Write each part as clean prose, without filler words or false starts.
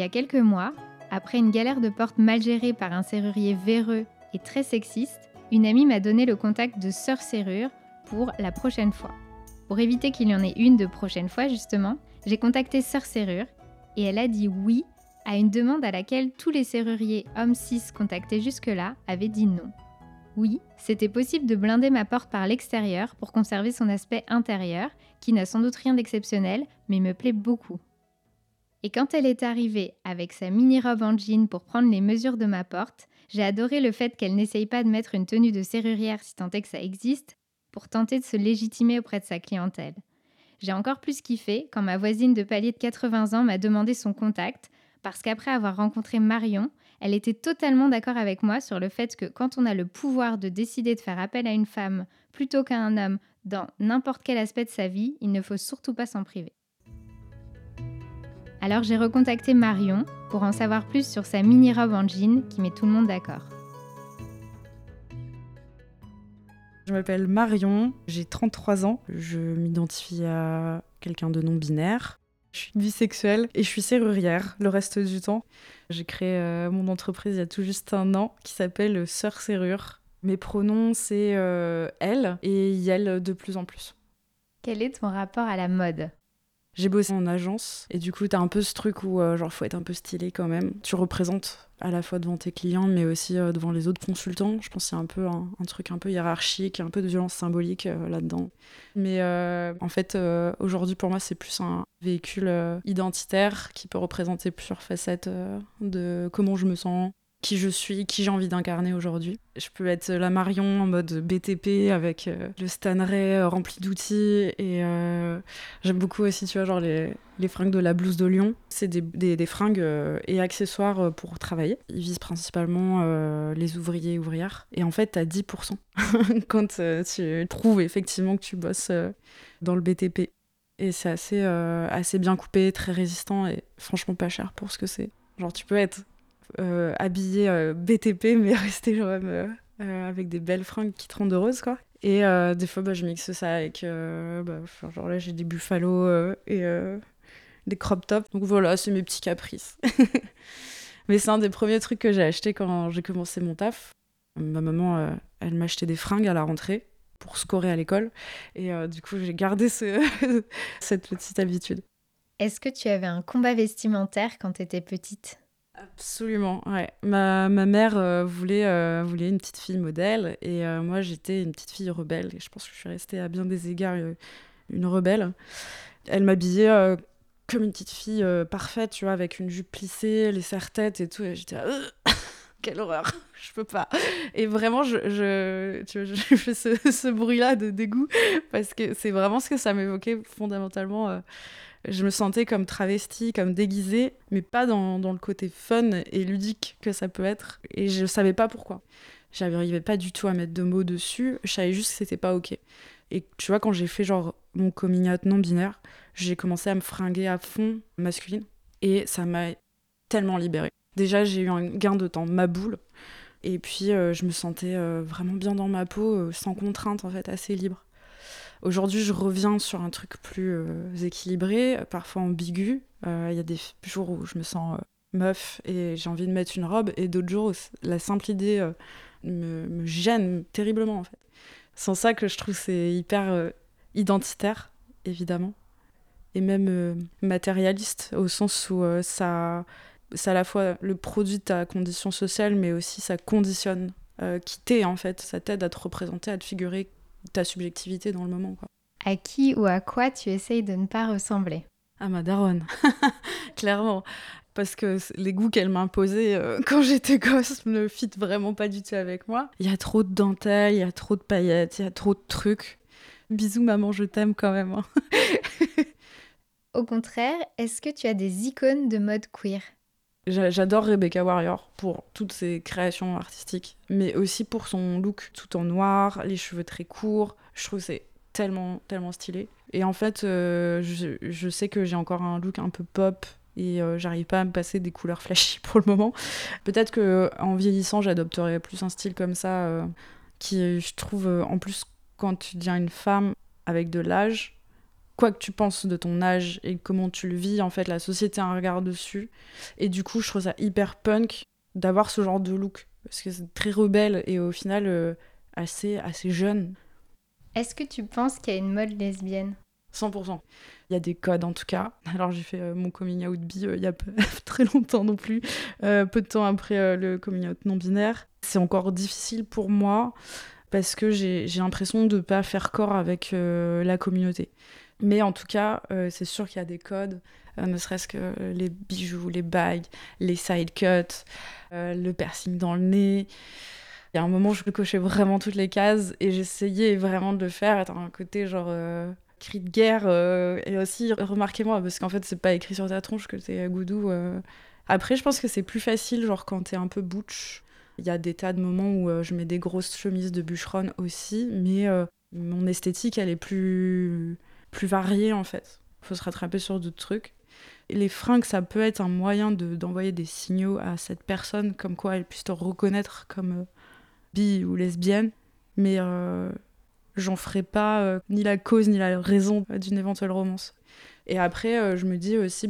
a quelques mois, après une galère de porte mal gérée par un serrurier véreux et très sexiste, une amie m'a donné le contact de Sœur Serrure pour la prochaine fois. Pour éviter qu'il y en ait une de prochaine fois justement, j'ai contacté Sœur Serrure et elle a dit oui à une demande à laquelle tous les serruriers hommes cis contactés jusque-là avaient dit non. Oui, c'était possible de blinder ma porte par l'extérieur pour conserver son aspect intérieur, qui n'a sans doute rien d'exceptionnel, mais me plaît beaucoup. Et quand elle est arrivée avec sa mini-robe en jean pour prendre les mesures de ma porte, j'ai adoré le fait qu'elle n'essaye pas de mettre une tenue de serrurière si tant est que ça existe, pour tenter de se légitimer auprès de sa clientèle. J'ai encore plus kiffé quand ma voisine de palier de 80 ans m'a demandé son contact, parce qu'après avoir rencontré Marion, elle était totalement d'accord avec moi sur le fait que quand on a le pouvoir de décider de faire appel à une femme plutôt qu'à un homme dans n'importe quel aspect de sa vie, il ne faut surtout pas s'en priver. Alors j'ai recontacté Marion pour en savoir plus sur sa mini-robe en jean qui met tout le monde d'accord. Je m'appelle Marion, j'ai 33 ans, je m'identifie à quelqu'un de non-binaire. Je suis bisexuelle et je suis serrurière le reste du temps. J'ai créé mon entreprise il y a tout juste un an qui s'appelle Sœur Serrure. Mes pronoms c'est elle et yel de plus en plus. Quel est ton rapport à la mode ? J'ai bossé en agence et du coup t'as un peu ce truc où genre faut être un peu stylé quand même. Tu représentes à la fois devant tes clients mais aussi devant les autres consultants. Je pense qu'il y a un peu un truc un peu hiérarchique, un peu de violence symbolique là-dedans. Mais en fait aujourd'hui pour moi c'est plus un véhicule identitaire qui peut représenter plusieurs facettes de comment je me sens, qui je suis, qui j'ai envie d'incarner aujourd'hui. Je peux être la Marion en mode BTP avec le stanneret rempli d'outils et j'aime beaucoup aussi, tu vois, genre les fringues de la blouse de Lyon. C'est des fringues et accessoires pour travailler. Ils visent principalement les ouvriers et ouvrières. Et en fait, t'as 10% quand tu trouves effectivement que tu bosses dans le BTP. Et c'est assez bien coupé, très résistant et franchement pas cher pour ce que c'est. Genre tu peux être habillé BTP mais rester genre même avec des belles fringues qui te rendent heureuse quoi. Et des fois je mixe ça avec genre là j'ai des buffalos et des crop tops, donc voilà c'est mes petits caprices. Mais c'est un des premiers trucs que j'ai acheté quand j'ai commencé mon taf. Ma maman elle m'achetait des fringues à la rentrée pour scorer à l'école et du coup j'ai gardé cette petite habitude. Est-ce que tu avais un combat vestimentaire quand tu étais petite ? Absolument, ouais. Ma mère voulait une petite fille modèle et moi j'étais une petite fille rebelle et je pense que je suis restée à bien des égards une rebelle. Elle m'habillait comme une petite fille parfaite, tu vois, avec une jupe plissée, les serre-têtes et tout et j'étais quelle horreur, je peux pas. Et vraiment tu vois, je fais ce bruit-là de dégoût parce que c'est vraiment ce que ça m'évoquait fondamentalement. Je me sentais comme travestie, comme déguisée, mais pas dans le côté fun et ludique que ça peut être. Et je savais pas pourquoi. J'arrivais pas du tout à mettre de mots dessus. Je savais juste que c'était pas ok. Et tu vois, quand j'ai fait genre mon coming out non binaire, j'ai commencé à me fringuer à fond masculine. Et ça m'a tellement libérée. Déjà, j'ai eu un gain de temps, ma boule. Et puis, je me sentais vraiment bien dans ma peau, sans contrainte, en fait, assez libre. Aujourd'hui, je reviens sur un truc plus équilibré, parfois ambigu. Il y a des jours où je me sens meuf et j'ai envie de mettre une robe, et d'autres jours où la simple idée me gêne terriblement, en fait. C'est en ça que je trouve que c'est hyper identitaire, évidemment, et même matérialiste, au sens où c'est à la fois le produit de ta condition sociale, mais aussi ça conditionne qui t'es, en fait. Ça t'aide à te représenter, à te figurer ta subjectivité dans le moment, quoi. À qui ou à quoi tu essayes de ne pas ressembler ? À ma daronne, clairement. Parce que les goûts qu'elle m'imposait quand j'étais gosse ne fit vraiment pas du tout avec moi. Il y a trop de dentelles, il y a trop de paillettes, il y a trop de trucs. Bisous maman, je t'aime quand même. Hein. Au contraire, est-ce que tu as des icônes de mode queer ? J'adore Rebecca Warrior pour toutes ses créations artistiques, mais aussi pour son look tout en noir, les cheveux très courts. Je trouve que c'est tellement, tellement stylé. Et en fait, je sais que j'ai encore un look un peu pop et j'arrive pas à me passer des couleurs flashy pour le moment. Peut-être qu'en vieillissant, j'adopterai plus un style comme ça qui, je trouve, en plus, quand tu deviens une femme avec de l'âge, quoi que tu penses de ton âge et comment tu le vis, en fait, la société a un regard dessus. Et du coup, je trouve ça hyper punk d'avoir ce genre de look. Parce que c'est très rebelle et au final, assez jeune. Est-ce que tu penses qu'il y a une mode lesbienne ? 100%. Il y a des codes en tout cas. Alors j'ai fait mon coming out bi il y a pas très longtemps non plus, peu de temps après le coming out non binaire. C'est encore difficile pour moi parce que j'ai l'impression de ne pas faire corps avec la communauté. Mais en tout cas, c'est sûr qu'il y a des codes, ne serait-ce que les bijoux, les bagues, les side cuts, le piercing dans le nez. Il y a un moment où je cochais vraiment toutes les cases et j'essayais vraiment de le faire. Attends, un côté genre cri de guerre et aussi remarquez-moi parce qu'en fait c'est pas écrit sur ta tronche que t'es goudou. Après je pense que c'est plus facile genre quand t'es un peu butch. Il y a des tas de moments où je mets des grosses chemises de bûcheronne aussi, mais mon esthétique elle est plus variée en fait. Faut se rattraper sur d'autres trucs. Et les fringues, ça peut être un moyen d'envoyer des signaux à cette personne comme quoi elle puisse te reconnaître comme bi ou lesbienne, mais j'en ferai pas ni la cause ni la raison d'une éventuelle romance. Et après, je me dis aussi,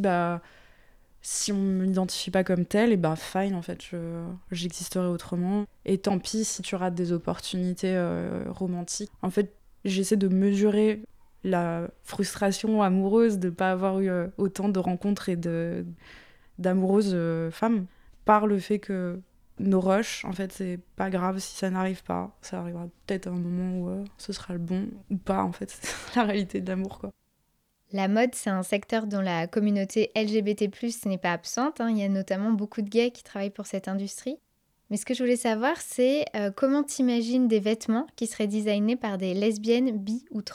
si on ne m'identifie pas comme telle, et fine, en fait, j'existerai autrement. Et tant pis si tu rates des opportunités romantiques. En fait, j'essaie de mesurer la frustration amoureuse de ne pas avoir eu autant de rencontres et d'amoureuses femmes par le fait que nos rushs, en fait, c'est pas grave si ça n'arrive pas. Ça arrivera peut-être à un moment où ce sera le bon ou pas, en fait. C'est la réalité de l'amour, quoi. La mode, c'est un secteur dont la communauté LGBT+, n'est pas absente. Il y a notamment beaucoup de gays qui travaillent pour cette industrie. Mais ce que je voulais savoir, c'est comment t'imagines des vêtements qui seraient designés par des lesbiennes, bi ou trans ?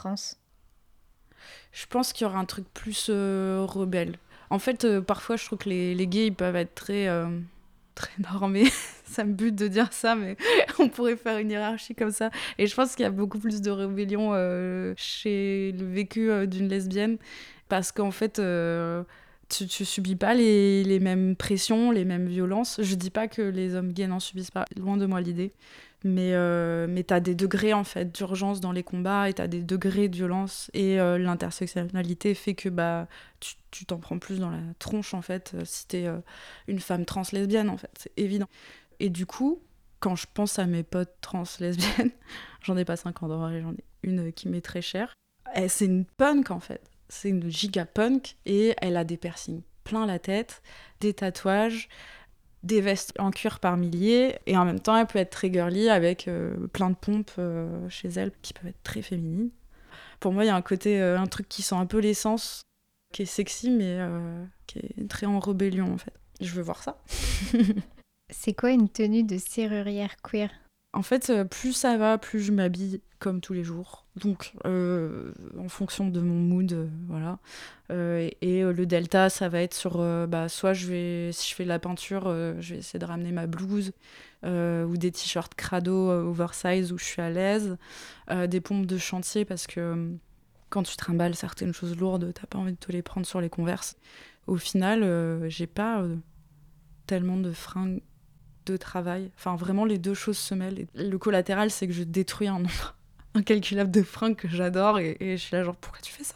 Je pense qu'il y aura un truc plus rebelle. En fait, parfois, je trouve que les gays, ils peuvent être très normés. Ça me bute de dire ça, mais on pourrait faire une hiérarchie comme ça. Et je pense qu'il y a beaucoup plus de rébellion chez le vécu d'une lesbienne. Parce qu'en fait, tu subis pas les mêmes pressions, les mêmes violences. Je dis pas que les hommes gays n'en subissent pas, loin de moi l'idée. Mais t'as des degrés en fait d'urgence dans les combats et t'as des degrés de violence et l'intersectionnalité fait que tu t'en prends plus dans la tronche en fait si t'es une femme trans lesbienne en fait, c'est évident. Et du coup, quand je pense à mes potes trans lesbiennes, j'en ai pas 50 en vrai, j'en ai une qui m'est très chère. C'est une punk en fait, c'est une giga punk et elle a des piercings plein la tête, des tatouages, des vestes en cuir par milliers, et en même temps elle peut être très girly avec plein de pompes chez elle qui peuvent être très féminines. Pour moi il y a un côté, un truc qui sent un peu l'essence, qui est sexy mais qui est très en rébellion en fait. Je veux voir ça. C'est quoi une tenue de serrurière queer ? En fait, plus ça va, plus je m'habille comme tous les jours. Donc, en fonction de mon mood, voilà. Et le delta, ça va être sur... soit si je fais de la peinture, je vais essayer de ramener ma blouse ou des t-shirts crado oversize où je suis à l'aise. Des pompes de chantier parce que quand tu trimbales certaines choses lourdes, t'as pas envie de te les prendre sur les Converse. Au final, j'ai pas tellement de fringues de travail. Enfin, vraiment, les deux choses se mêlent. Et le collatéral, c'est que je détruis un nombre incalculable de fringues que j'adore et je suis là genre, pourquoi tu fais ça ?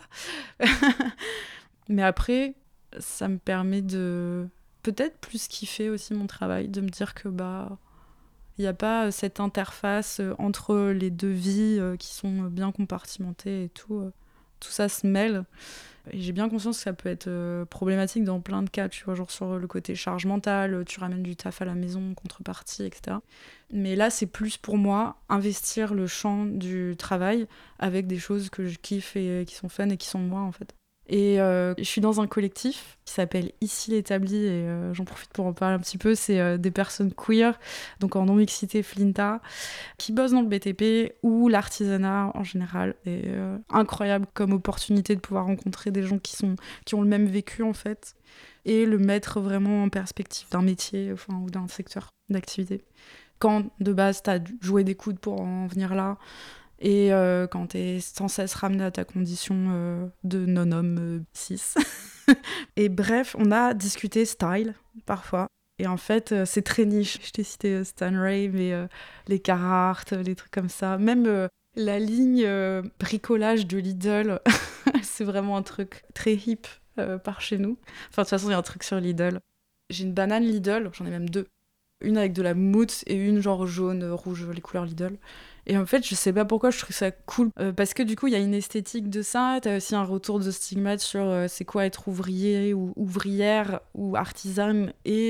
Mais après, ça me permet de peut-être plus kiffer aussi mon travail, de me dire que il n'y a pas cette interface entre les deux vies qui sont bien compartimentées et tout. Tout ça se mêle. Et j'ai bien conscience que ça peut être problématique dans plein de cas, tu vois, genre sur le côté charge mentale, tu ramènes du taf à la maison, contrepartie, etc. Mais là, c'est plus pour moi investir le champ du travail avec des choses que je kiffe et qui sont fun et qui sont moi, en fait. Et je suis dans un collectif qui s'appelle Ici l'établi, et j'en profite pour en parler un petit peu. C'est des personnes queer, donc en non-mixité Flinta, qui bossent dans le BTP ou l'artisanat en général. Et incroyable comme opportunité de pouvoir rencontrer des gens qui ont le même vécu en fait, et le mettre vraiment en perspective d'un métier ou d'un secteur d'activité. Quand de base t'as joué des coudes pour en venir là, et quand t'es sans cesse ramené à ta condition de non-homme cis. Et bref, on a discuté style, parfois. Et en fait, c'est très niche. Je t'ai cité Stan Ray, mais les Carhartt, les trucs comme ça. Même La ligne bricolage de Lidl, c'est vraiment un truc très hip par chez nous. Enfin, de toute façon, il y a un truc sur Lidl. J'ai une banane Lidl, j'en ai même 2. Une avec de la mousse et une genre jaune, rouge, les couleurs Lidl. Et en fait, je sais pas pourquoi je trouve ça cool. Parce que du coup, il y a une esthétique de ça. T'as aussi un retour de stigmate sur c'est quoi être ouvrier ou ouvrière ou artisane.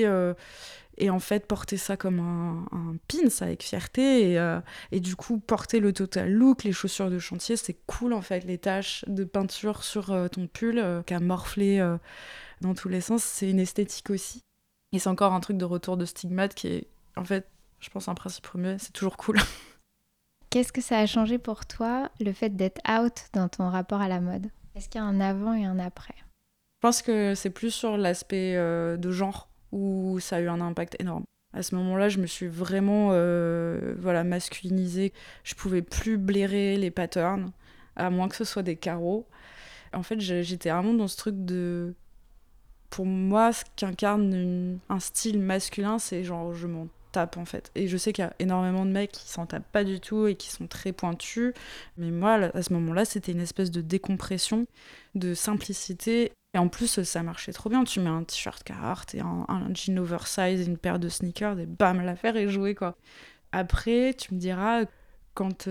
Et en fait, porter ça comme un pin, ça, avec fierté. Et du coup, porter le total look, les chaussures de chantier, c'est cool en fait. Les taches de peinture sur ton pull qui a morflé dans tous les sens, c'est une esthétique aussi. Et c'est encore un truc de retour de stigmate qui est, en fait, je pense, un principe premier, c'est toujours cool. Qu'est-ce que ça a changé pour toi, le fait d'être out dans ton rapport à la mode? Est-ce qu'il y a un avant et un après? Je pense que c'est plus sur l'aspect de genre où ça a eu un impact énorme. À ce moment-là, je me suis vraiment masculinisée. Je pouvais plus blairer les patterns, à moins que ce soit des carreaux. En fait, j'étais vraiment dans ce truc de... Pour moi, ce qu'incarne un style masculin, c'est genre je m'en tape en fait. Et je sais qu'il y a énormément de mecs qui s'en tapent pas du tout et qui sont très pointus. Mais moi, à ce moment-là, c'était une espèce de décompression, de simplicité. Et en plus, ça marchait trop bien. Tu mets un t-shirt Carhartt et un jean oversize, une paire de sneakers, et bam, l'affaire est jouée, quoi. Après, tu me diras, quand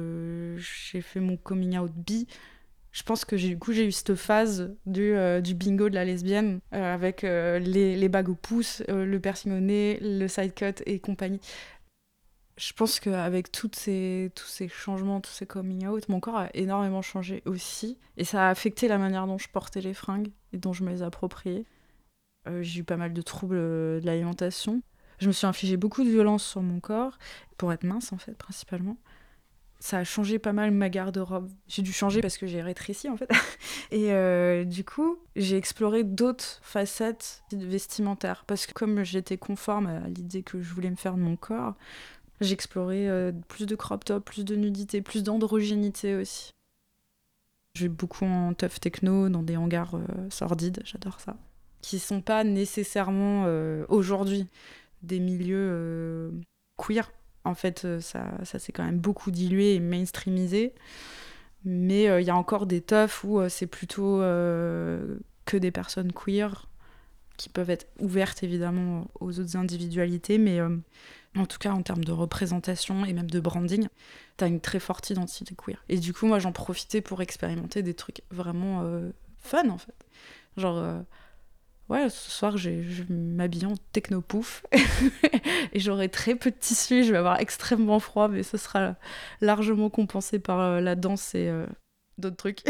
j'ai fait mon coming out bi, je pense que du coup, j'ai eu cette phase du bingo de la lesbienne, avec les bagues au pouce, le piercing au nez, le side cut et compagnie. Je pense qu'avec tous ces changements, tous ces coming out, mon corps a énormément changé aussi. Et ça a affecté la manière dont je portais les fringues et dont je me les appropriais. J'ai eu pas mal de troubles de l'alimentation. Je me suis infligé beaucoup de violence sur mon corps, pour être mince en fait, principalement. Ça a changé pas mal ma garde-robe. J'ai dû changer parce que j'ai rétréci en fait. Et du coup, j'ai exploré d'autres facettes vestimentaires. Parce que comme j'étais conforme à l'idée que je voulais me faire de mon corps, j'ai exploré plus de crop top, plus de nudité, plus d'androgynité aussi. Je vais beaucoup en teuf techno, dans des hangars sordides, j'adore ça. Qui sont pas nécessairement aujourd'hui des milieux queer. En fait, ça s'est quand même beaucoup dilué et mainstreamisé. Mais il y a encore des teufs où c'est plutôt que des personnes queer qui peuvent être ouvertes évidemment aux autres individualités, mais en tout cas en termes de représentation et même de branding, t'as une très forte identité queer. Et du coup, moi j'en profitais pour expérimenter des trucs vraiment fun en fait. Genre, ouais, ce soir je vais m'habiller en techno-pouf et j'aurai très peu de tissu, je vais avoir extrêmement froid, mais ce sera largement compensé par la danse et d'autres trucs.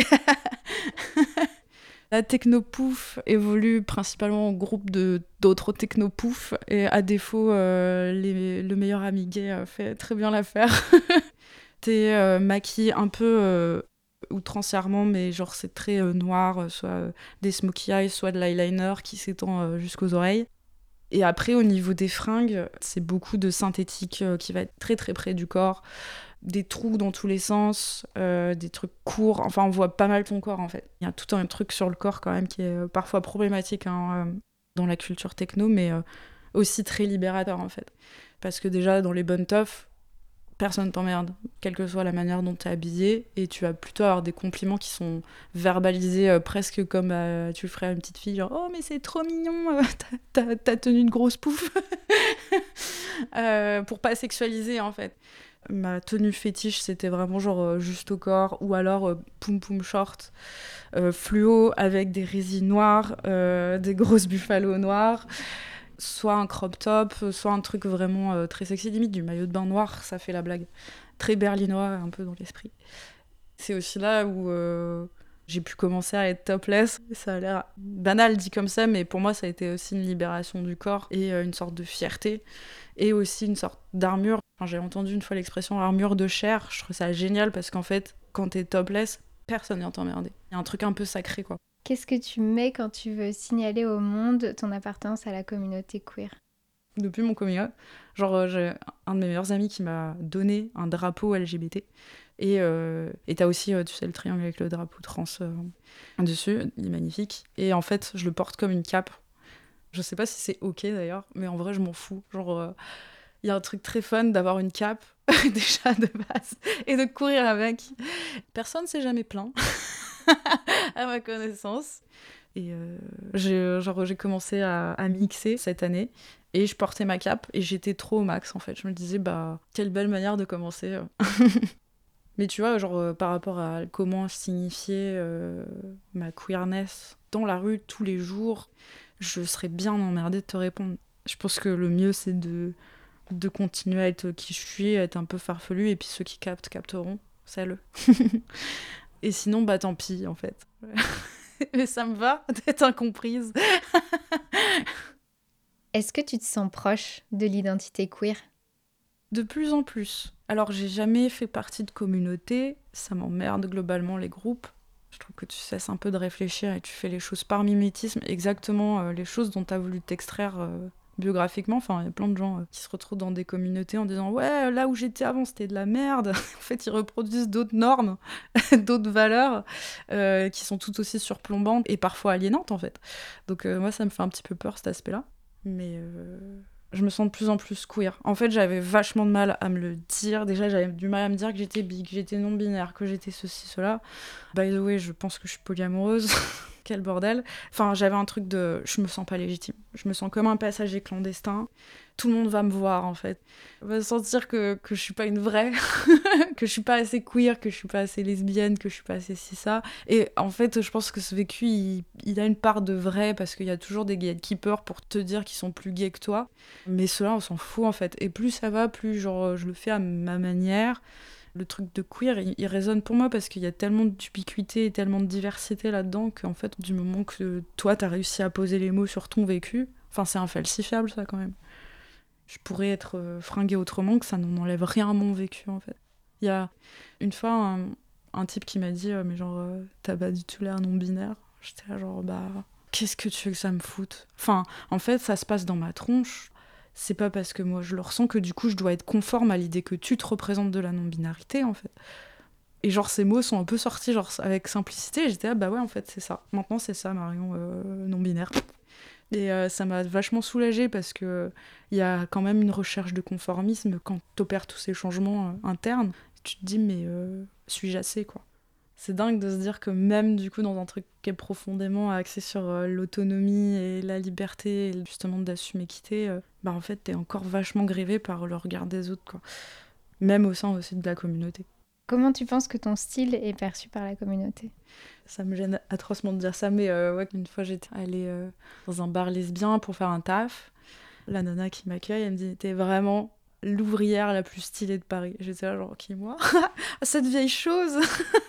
La techno-pouf évolue principalement en groupe d'autres techno-pouf, et à défaut, le meilleur ami gay fait très bien l'affaire. T'es maquillée un peu outrancièrement, mais genre c'est très noir, soit des smokey eyes, soit de l'eyeliner qui s'étend jusqu'aux oreilles. Et après, au niveau des fringues, c'est beaucoup de synthétique qui va être très très près du corps. Des trous dans tous les sens, des trucs courts. Enfin, on voit pas mal ton corps, en fait. Il y a tout un truc sur le corps, quand même, qui est parfois problématique dans la culture techno, mais aussi très libérateur, en fait. Parce que déjà, dans les bonnes teufs, personne t'emmerde, quelle que soit la manière dont t'es habillée, et tu vas plutôt avoir des compliments qui sont verbalisés presque comme tu le ferais à une petite fille, genre « Oh, mais c'est trop mignon, t'as tenu une grosse pouffe !» pour pas sexualiser, en fait. Ma tenue fétiche, c'était vraiment genre juste au corps, ou alors poum poum short, fluo avec des résines noires, des grosses buffalo noires, soit un crop top, soit un truc vraiment très sexy, limite du maillot de bain noir, ça fait la blague. Très berlinois, un peu dans l'esprit. C'est aussi là où j'ai pu commencer à être topless. Ça a l'air banal dit comme ça, mais pour moi, ça a été aussi une libération du corps et une sorte de fierté. Et aussi une sorte d'armure. Enfin, j'ai entendu une fois l'expression armure de chair. Je trouve ça génial parce qu'en fait, quand t'es topless, personne vient t'emmerder. Il y a un truc un peu sacré, quoi. Qu'est-ce que tu mets quand tu veux signaler au monde ton appartenance à la communauté queer? Depuis mon coming out, genre j'ai un de mes meilleurs amis qui m'a donné un drapeau LGBT. Et t'as aussi, tu sais, le triangle avec le drapeau trans dessus, il est magnifique. Et en fait, je le porte comme une cape. Je sais pas si c'est ok d'ailleurs, mais en vrai, je m'en fous. Genre, Il y a un truc très fun d'avoir une cape, déjà de base, et de courir avec. Personne s'est jamais plaint, à ma connaissance. Et j'ai commencé à mixer cette année, et je portais ma cape, et j'étais trop au max, en fait. Je me disais, bah, quelle belle manière de commencer. Mais tu vois, par rapport à comment signifier ma queerness dans la rue tous les jours, je serais bien emmerdée de te répondre. Je pense que le mieux, c'est de continuer à être qui je suis, à être un peu farfelu, et puis ceux qui captent, capteront. Salut. Et sinon, bah tant pis, en fait. Mais ça me va d'être incomprise. Est-ce que tu te sens proche de l'identité queer ? De plus en plus. Alors, j'ai jamais fait partie de communauté. Ça m'emmerde globalement, les groupes. Je trouve que tu cesses un peu de réfléchir et tu fais les choses par mimétisme, exactement les choses dont tu as voulu t'extraire biographiquement. Enfin, il y a plein de gens qui se retrouvent dans des communautés en disant « Ouais, là où j'étais avant, c'était de la merde ». En fait, ils reproduisent d'autres normes, d'autres valeurs qui sont tout aussi surplombantes et parfois aliénantes, en fait. Donc moi, ça me fait un petit peu peur, cet aspect-là. Mais je me sens de plus en plus queer. En fait, j'avais vachement de mal à me le dire. Déjà, j'avais du mal à me dire que j'étais bi, que j'étais non-binaire, que j'étais ceci, cela. By the way, je pense que je suis polyamoureuse. Quel bordel. Enfin, j'avais un truc de... Je me sens pas légitime. Je me sens comme un passager clandestin. Tout le monde va me voir, en fait. On va sentir que je suis pas une vraie, que je suis pas assez queer, que je suis pas assez lesbienne, que je suis pas assez ci, ça. Et en fait, je pense que ce vécu, il a une part de vrai, parce qu'il y a toujours des gatekeepers pour te dire qu'ils sont plus gays que toi. Mais ceux-là, on s'en fout, en fait. Et plus ça va, plus je le fais à ma manière. Le truc de queer, il résonne pour moi parce qu'il y a tellement d'ubiquité et tellement de diversité là-dedans qu'en fait, du moment que toi, t'as réussi à poser les mots sur ton vécu, enfin, c'est infalsifiable, ça, quand même. Je pourrais être fringuée autrement, que ça n'enlève rien à mon vécu, en fait. Il y a une fois un type qui m'a dit mais t'as pas du tout l'air non-binaire. J'étais là bah qu'est-ce que tu veux que ça me foute. Enfin, en fait, ça se passe dans ma tronche. C'est pas parce que moi je le ressens que du coup je dois être conforme à l'idée que tu te représentes de la non-binarité, en fait. Et ces mots sont un peu sortis avec simplicité, et j'étais bah ouais, en fait, c'est ça. Maintenant, c'est ça, Marion, non-binaire. Et ça m'a vachement soulagée parce qu'il y a quand même une recherche de conformisme quand t'opères tous ces changements internes. Tu te dis, mais suis-je assez, quoi. C'est dingue de se dire que même, du coup, dans un truc qui est profondément axé sur l'autonomie et la liberté, et justement d'assumer quitter, en fait, t'es encore vachement grévé par le regard des autres, quoi. Même au sein aussi de la communauté. Comment tu penses que ton style est perçu par la communauté ? Ça me gêne atrocement de dire ça, mais ouais, une fois j'étais allée dans un bar lesbien pour faire un taf. La nana qui m'accueille, elle me dit « T'es vraiment l'ouvrière la plus stylée de Paris ». J'étais là qui, moi ? Cette vieille chose.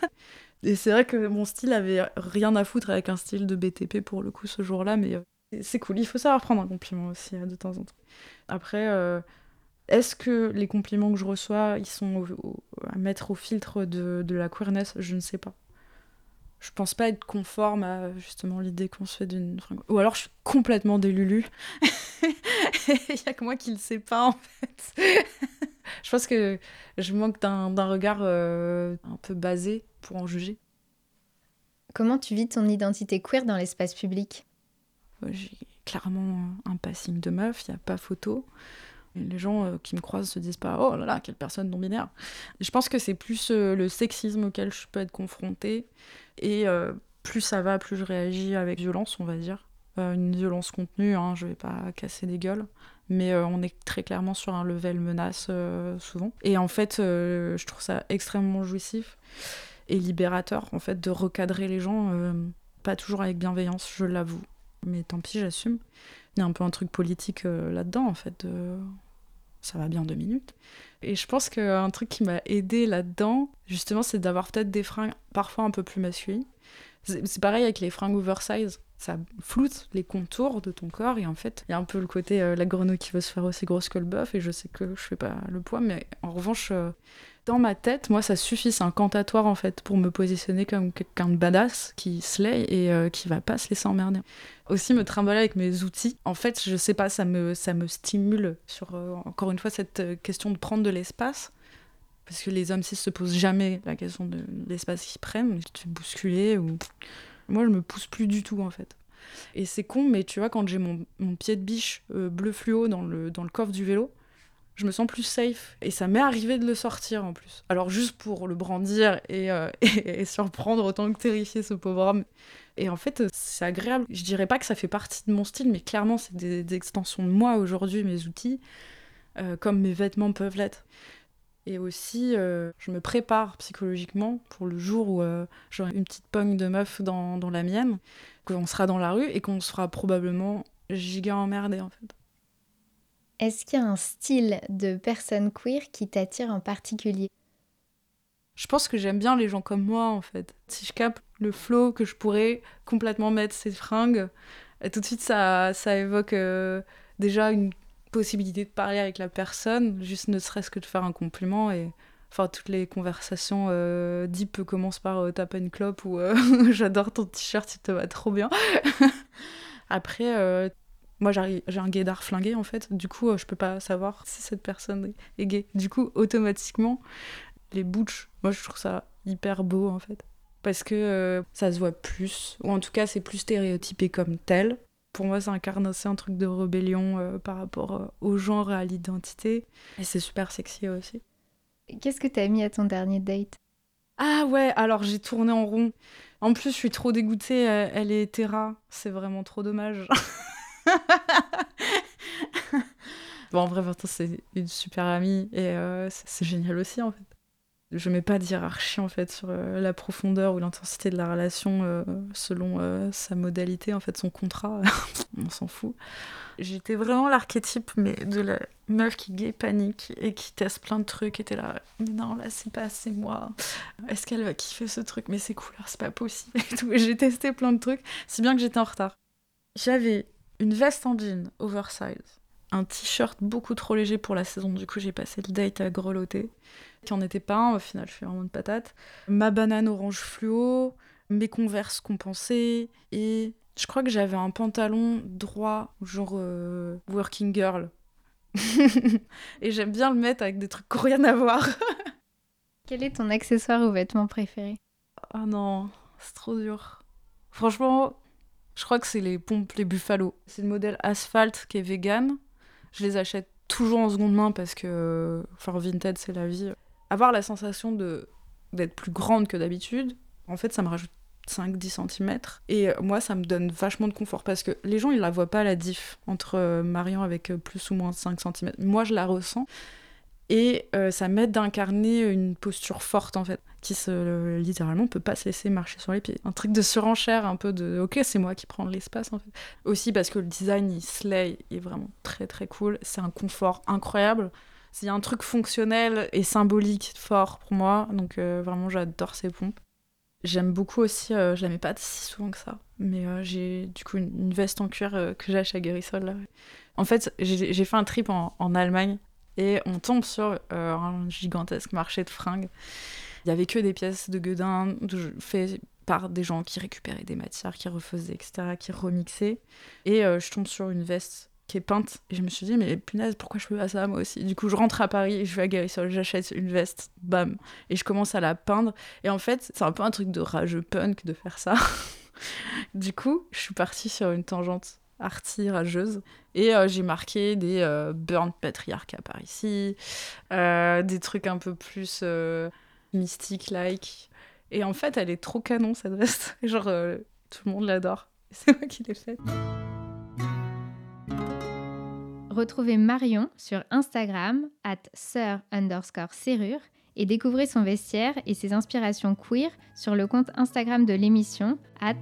Et c'est vrai que mon style avait rien à foutre avec un style de BTP pour le coup ce jour-là, mais c'est cool. Il faut savoir prendre un compliment aussi de temps en temps. Après, est-ce que les compliments que je reçois, ils sont à mettre au filtre de la queerness ? Je ne sais pas. Je pense pas être conforme à justement l'idée qu'on se fait d'une fringue. Ou alors je suis complètement délulu. Il y a que moi qui le sais pas, en fait. Je pense que je manque d'un regard un peu basé pour en juger. Comment tu vis ton identité queer dans l'espace public ? J'ai clairement un passing de meuf, il n'y a pas photo. Et les gens qui me croisent se disent pas « Oh là là, quelle personne non-binaire !» Je pense que c'est plus le sexisme auquel je peux être confrontée. Et plus ça va, plus je réagis avec violence, on va dire. Une violence contenue, hein, je vais pas casser des gueules. Mais on est très clairement sur un level menace souvent. Et en fait, je trouve ça extrêmement jouissif et libérateur, en fait, de recadrer les gens, pas toujours avec bienveillance, je l'avoue. Mais tant pis, j'assume. Il y a un peu un truc politique là-dedans, en fait. Ça va bien 2 minutes. Et je pense qu'un truc qui m'a aidée là-dedans, justement, c'est d'avoir peut-être des fringues parfois un peu plus masculines. C'est pareil avec les fringues oversize. Ça floute les contours de ton corps et en fait, il y a un peu le côté la grenouille qui veut se faire aussi grosse que le bœuf et je sais que je fais pas le poids, mais en revanche, dans ma tête, moi, ça suffit, c'est incantatoire en fait pour me positionner comme quelqu'un de badass qui slay et qui va pas se laisser emmerder. Aussi me trimballer avec mes outils. En fait, je sais pas, ça me stimule sur, encore une fois, cette question de prendre de l'espace. Parce que les hommes cis se posent jamais la question de l'espace qu'ils prennent. Tu te fais bousculer ou... Moi, je me pousse plus du tout, en fait. Et c'est con, mais tu vois, quand j'ai mon pied de biche bleu fluo dans le coffre du vélo, je me sens plus safe. Et ça m'est arrivé de le sortir en plus. Alors juste pour le brandir et surprendre autant que terrifier ce pauvre homme. Et en fait, c'est agréable. Je dirais pas que ça fait partie de mon style, mais clairement, c'est des extensions de moi aujourd'hui, mes outils, comme mes vêtements peuvent l'être. Et aussi, je me prépare psychologiquement pour le jour où j'aurai une petite pogne de meuf dans la mienne, qu'on sera dans la rue et qu'on se fera probablement giga emmerder en fait. Est-ce qu'il y a un style de personne queer qui t'attire en particulier ? Je pense que j'aime bien les gens comme moi, en fait. Si je capte le flow que je pourrais complètement mettre ces fringues, tout de suite, ça évoque déjà une possibilité de parler avec la personne, juste ne serait-ce que de faire un compliment. Et enfin, toutes les conversations deep commencent par t'as pas une clope ou j'adore ton t-shirt, il te va trop bien. Après, moi, j'ai un gaydar flingué, en fait. Du coup, je peux pas savoir si cette personne est gay. Du coup, automatiquement, les butch, moi je trouve ça hyper beau en fait. Parce que ça se voit plus, ou en tout cas c'est plus stéréotypé comme tel. Pour moi ça incarne aussi un truc de rébellion par rapport au genre et à l'identité. Et c'est super sexy aussi. Qu'est-ce que t'as mis à ton dernier date ? Ah ouais, alors j'ai tourné en rond. En plus je suis trop dégoûtée, elle est hétéra, c'est vraiment trop dommage. Bon en vrai pourtant c'est une super amie et c'est génial aussi en fait. Je mets pas de hiérarchie en fait sur la profondeur ou l'intensité de la relation selon sa modalité, en fait son contrat, on s'en fout. J'étais vraiment l'archétype mais de la meuf qui gay panique et qui teste plein de trucs et t'es là, mais non là c'est pas assez moi. Est-ce qu'elle va kiffer ce truc? Mais ces couleurs c'est pas possible et tout. Et j'ai testé plein de trucs, si bien que j'étais en retard. J'avais une veste en jean oversize, un t-shirt beaucoup trop léger pour la saison, du coup j'ai passé le date à grelotter. Qui en était pas un, au final, je suis vraiment une patate. Ma banane orange fluo, mes Converse compensées, et je crois que j'avais un pantalon droit, genre working girl. Et j'aime bien le mettre avec des trucs qui n'ont rien à voir. Quel est ton accessoire ou vêtement préféré ? Ah non, c'est trop dur. Franchement, je crois que c'est les pompes, les Buffalo. C'est le modèle Asphalt qui est vegan. Je les achète toujours en seconde main parce que, enfin, Vinted, c'est la vie. Avoir la sensation d'être plus grande que d'habitude, en fait, ça me rajoute 5-10 cm. Et moi, ça me donne vachement de confort parce que les gens, ils la voient pas, la diff entre Marion avec plus ou moins 5 cm. Moi, je la ressens. Et ça m'aide d'incarner une posture forte, en fait, qui littéralement peut pas se laisser marcher sur les pieds. Un truc de surenchère, un peu de « ok, c'est moi qui prends de l'espace », en fait. Aussi parce que le design, il slay, il est vraiment très très cool. C'est un confort incroyable. Il y a un truc fonctionnel et symbolique fort pour moi, donc vraiment j'adore ces pompes. J'aime beaucoup aussi, je la mets pas si souvent que ça, mais j'ai du coup une veste en cuir que j'ai achetée à Guérissol. Là. En fait, j'ai fait un trip en Allemagne et on tombe sur un gigantesque marché de fringues. Il y avait que des pièces de gueudin faites par des gens qui récupéraient des matières, qui refaisaient, etc., qui remixaient. Et je tombe sur une veste qui est peinte. Et je me suis dit, mais punaise, pourquoi je fais pas ça moi aussi? Du coup, je rentre à Paris, je vais à Guérissol, j'achète une veste, bam. Et je commence à la peindre. Et en fait, c'est un peu un truc de rageux punk de faire ça. Du coup, je suis partie sur une tangente arty rageuse. Et j'ai marqué des burn patriarcat par ici, des trucs un peu plus mystique-like. Et en fait, elle est trop canon, cette veste. Genre, tout le monde l'adore. C'est moi qui l'ai faite. Retrouvez Marion sur Instagram @sœur_serrure et découvrez son vestiaire et ses inspirations queer sur le compte Instagram de l'émission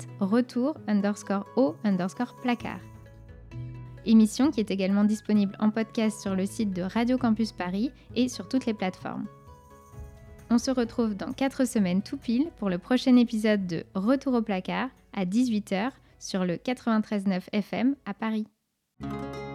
@retour_au_placard. Émission qui est également disponible en podcast sur le site de Radio Campus Paris et sur toutes les plateformes. On se retrouve dans 4 semaines tout pile pour le prochain épisode de Retour au placard à 18h sur le 93.9 FM à Paris.